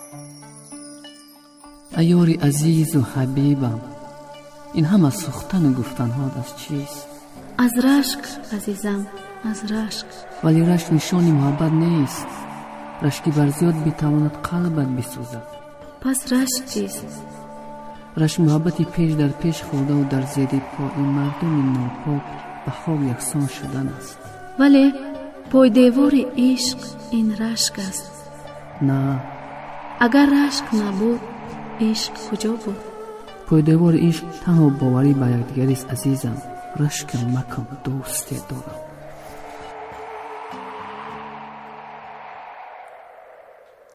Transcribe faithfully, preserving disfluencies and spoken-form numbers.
ایاری عزیز و حبیبم، این هم از سوختن و گفتنها از چیست؟ از رشک عزیزم، از رشک. ولی رشک نشانی محبت نیست. رشکی برزیاد بیتواند قلبت بسوزد. پس رشک چیست؟ رشک محبتی پیش در پیش خورده و در زیر پا این مردم ناپاک به خواب یکسان شدن است. ولی پای دیوار عشق این رشک است. نه، اگر رشک نبود عشق کجا بود؟ پای دیوار عشق تنها باوری به یکدیگر است عزیزم. رشک مکن، دوستی دارم.